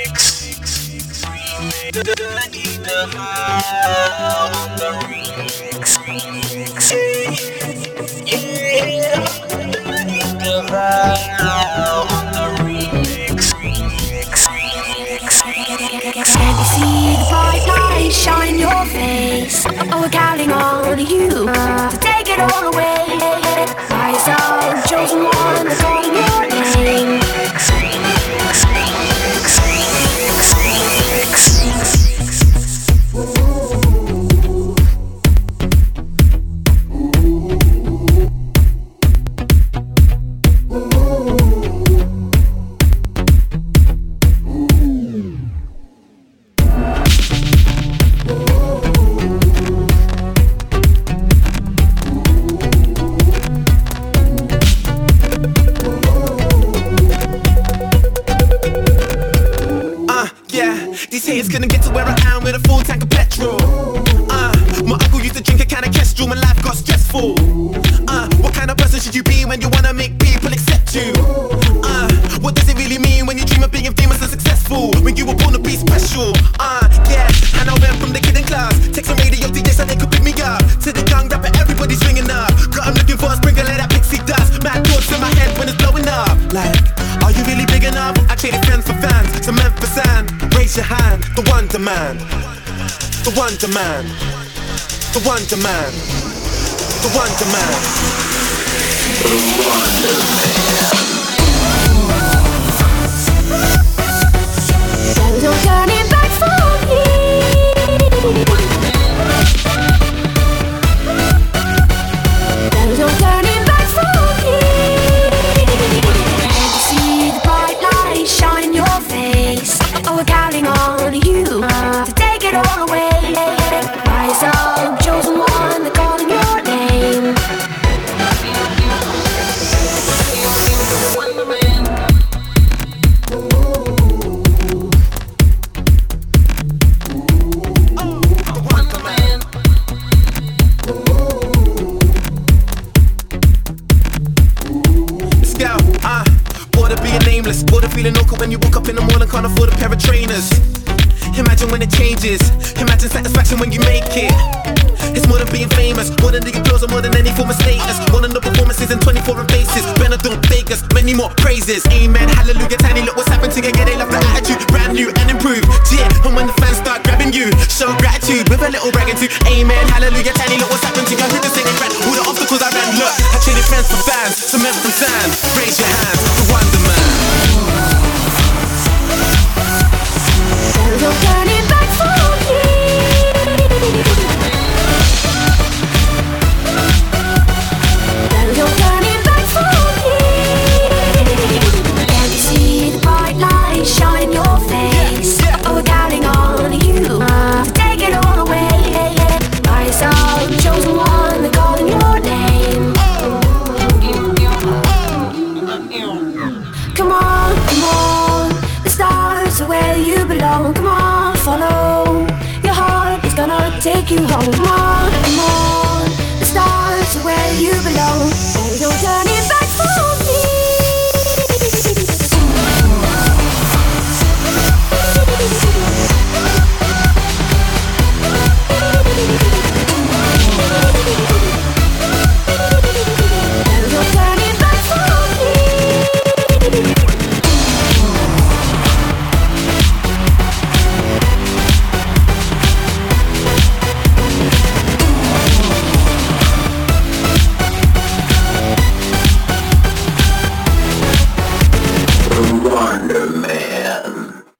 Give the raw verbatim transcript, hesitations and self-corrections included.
Can you see the bright light shine in your face? Oh, we're counting on you to take it all away. Rise up, chosen one, they're calling your name. It's gonna get to where I am with a full tank of petrol. Uh, my uncle used to drink a can of Kestrel when life got stressful. Uh, what kind of person should you be when you wanna make people accept you? Uh, what does it really mean when you dream of being famous and successful? When you were born to be special? Uh, yeah, and I went from the kid in class, take some radio D Js so they could pick me up, to the young rapper everybody's ringing up. Girl, I'm looking for a sprinkle of that pixie dust. Mad thoughts in my head when it's blowing up. Like, are you really big enough? I traded friends for fans, so Memphis and raise your hand. The one demand, the one demand, the one demand, the one demand, the one demand. There's no turning back for me. There's no turning back for me. Can you see the bright light shine in your face? Oh, we're counting on you to take it all away. Rise up, chosen one, they're calling your name. Let's go, uh, border being nameless, border feeling awkward when you woke up in the morning, can't afford a pair of trainers. Imagine when it changes, imagine satisfaction when you make it. It's more than being famous, more than the applause, more than any form of status. More than the performances in twenty-four and faces. Benadryl, Vegas, many more praises. Amen, hallelujah, tiny, look what's happened to you. Yeah, they love the attitude, brand new and improved. Yeah, and when the fans start grabbing you, show gratitude with a little bragging too. Amen, hallelujah, tiny, look what's happened to you. Who the singing ran, all the obstacles I ran. Look, I traded friends for fans, cement from sand. Raise your hands, the Wonder Man. There's no turning back for me. There's no turning back for me. Can you see the bright light shine in your face? Oh, we're counting on you to take it all away. Rise up, chosen one, they're calling your name. Come on, come on, the stars are where you belong. Come on, follow your heart, it's gonna take you home. Come on, come on, the stars are where you belong.